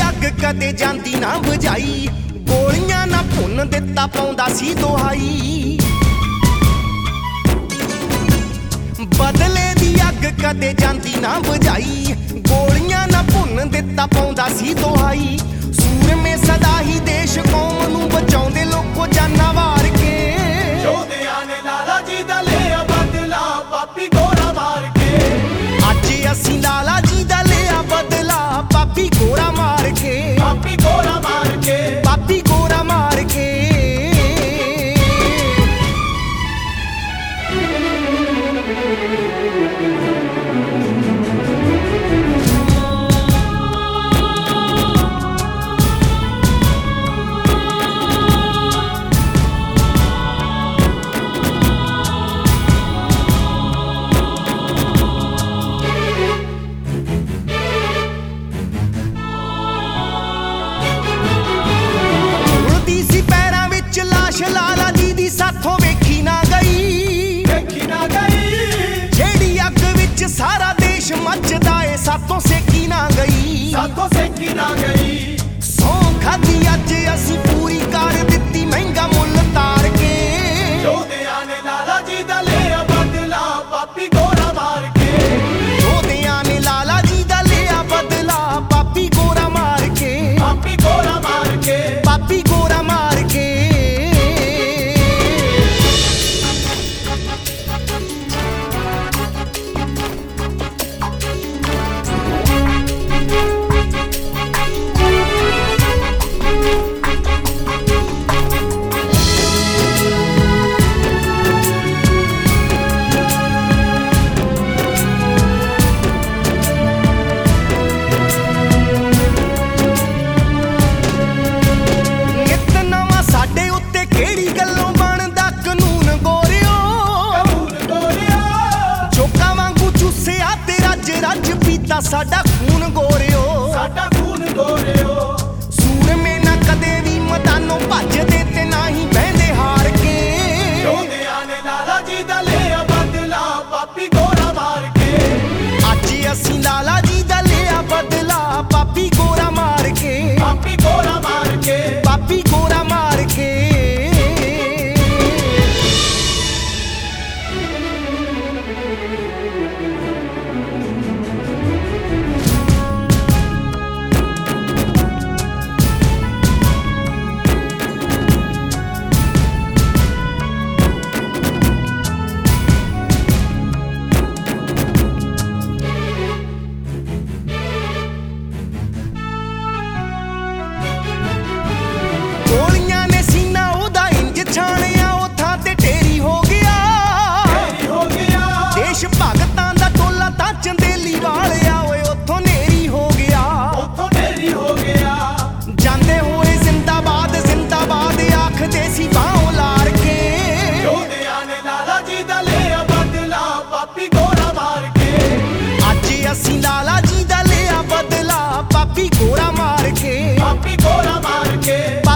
ਅੱਗ ਕਦੇ ਜਾਂਦੀ ਨਾ ਬੁਝਾਈ, ਗੋਲੀਆਂ ਨਾ ਭੁੰਨ ਦਿੱਤਾ ਪਾਉਂਦਾ ਸੀ ਦੁਹਾਈ। ਬਦਲੇ ਦੀ ਅੱਗ ਕਦੇ ਜਾਂਦੀ ਨਾ ਬੁਝਾਈ, ਗੋਲੀਆਂ ਨਾ ਭੁੰਨ ਦਿੱਤਾ ਪਾਉਂਦਾ ਸੀ ਦੁਹਾਈ। ਸੂਰਮੇ ਸਦਾ ਹੀ ਦੇਸ਼ ਕੌਮ ਨੂੰ ਬਚਾਉਂਦੇ ਲੋਕੋ ਜਾਨਾਂ ਵਾਰ ਕੇ। ਯੋਧਿਆਂ ਨੇ ਲਾਲਾ ਜੀ ਦਾ ਲਿਆ ਬਦਲਾ ਪਾਪੀ ਗੋਰਾ ਮਾਰ ਕੇ। ਅੱਜ ਅਸੀਂ ਲਾਲਾ ਜੀ ਦਾ ਲਿਆ ਬਦਲਾ ਪਾਪੀ ਗੋਰਾ ਮਾਰ ਕੇ। ਪਾਪੀ ਗੋਰਾ ਮਾਰ ਕੇ। ਪਾਪੀ ਗੋਰਾ ਮਾਰ ਕੇ। ਲਾਲਾ ਜੀ ਦੀ ਸਾਥੋਂ ਵੇਖੀ ਨਾ ਗਈ, ਵੇਖੀ ਨਾ ਗਈ। ਜਿਹੜੀ ਅੱਗ ਵਿੱਚ ਸਾਰਾ ਦੇਸ਼ ਮੱਚਦਾ ਏ ਸਾਥੋਂ ਸੇਕੀ ਨਾ ਗਈ। ਸਾਥੋਂ ਸੇਕੀ ਨਾ ਗਈ। ਸੌਂ ਖਾਧੀ ਅੱਜ ਅਸੀਂ ਪੂਰੀ ਕਰ ਦਿੱਤੀ ਮਹਿੰਗਾ ਮੁੱਲ ਤਾਰ ਕੇ। ਯੋਧਿਆਂ ਨੇ ਲਾਲਾ ਜੀ ਦਾ ਲਿਆ ਬਦਲਾ ਪਾਪੀ ਗੋਰਾ ਮਾਰ ਕੇ। ਯੋਧਿਆਂ ਨੇ ਲਾਲਾ ਜੀ ਦਾ ਲਿਆ ਬਦਲਾ ਪਾਪੀ ਗੋਰਾ ਮਾਰ ਕੇ। ਪਾਪੀ ਗੋਰਾ ਮਾਰ ਕੇ। ਪਾਪੀ ਗੋਰਾ ਮਾਰ ਕੇ। ਕਿਹੜੀ ਗੱਲੋਂ ਬਣਦਾ ਕਾਨੂੰਨ ਗੋਰਿਓ। ਕਾਨੂੰਨ ਗੋਰਿਓ। ਚੋਕਾਂ ਵਾਂਗੂ ਚੂਸਿਆ ਤੇ ਰੱਜ ਰੱਜ ਪੀਤਾ ਸਾਡਾ ਖੂਨ ਗੋਰਿਓ। ਸਾਡਾ ਖੂਨ ਗੋਰਿਓ। ਸੂਰਮੇ ਨਾ ਕਦੇ ਵੀ ਮੈਦਾਨੋਂ ਭੱਜਦੇ ਤੇ ਨਾ ਹੀ ਬਹਿੰਦੇ ਹਾਰ ਕੇ। ਯੋਧਿਆਂ ਨੇ ਲਾਲਾ ਜੀ ਦਾ ਲਿਆ ਬਦਲਾ ਪਾਪੀ ਗੋਰਾ ਮਾਰ ਕੇ। ਅੱਜ ਅਸੀਂ ਲਾਲਾ ਜੀ ਦਾ ਲਿਆ ਬਦਲਾ ਪਾਪੀ ਗੋਰਾ ਮਾਰ ਕੇ। ਪਾਪੀ ਗੋਰਾ ਮਾਰ ਕੇ। ਪਾਪੀ ਗੋਰਾ ਮਾਰ ਕੇ। ਗੋਲੀਆਂ ਨੇ ਸੀਨਾ ਉਹਦਾ ਇੰਜ ਛਾਣਿਆ, ਉਹ ਥਾਂ ਤੇ ਢੇਰੀ ਹੋ ਗਿਆ। ਢੇਰੀ ਹੋ ਗਿਆ। ਦੇਸ਼ ਭਗਤਾਂ ਦਾ ਟੋਲਾ ਤਾਂ ਚੰਦੇਲੀ ਵਾਲਿਆ ਓਏ ਉੱਥੋਂ ਨੇਰੀ ਹੋ ਗਿਆ। ਉੱਥੋਂ ਢੇਰੀ ਹੋ ਗਿਆ। ਜਾਂਦੇ ਹੋਏ ਜ਼ਿੰਦਾਬਾਦ ਜ਼ਿੰਦਾਬਾਦ ਆਖਦੇ ਸੀ ਬਾਹੋਂ ਲਾਰ ਕੇ। ਯੋਧਿਆਂ ਨੇ ਲਾਲਾ ਜੀ ਦਾ ਲਿਆ ਬਦਲਾ ਪਾਪੀ ਗੋਰਾ ਮਾਰ ਕੇ। ਅੱਜ ਅਸੀਂ ਲਾਲਾ ਜੀ ਦਾ ਲਿਆ ਬਦਲਾ ਪਾਪੀ ਗੋਰਾ ਮਾਰ ਕੇ। ਪਾਪੀ ਗੋਰਾ ਮਾਰ ਕੇ।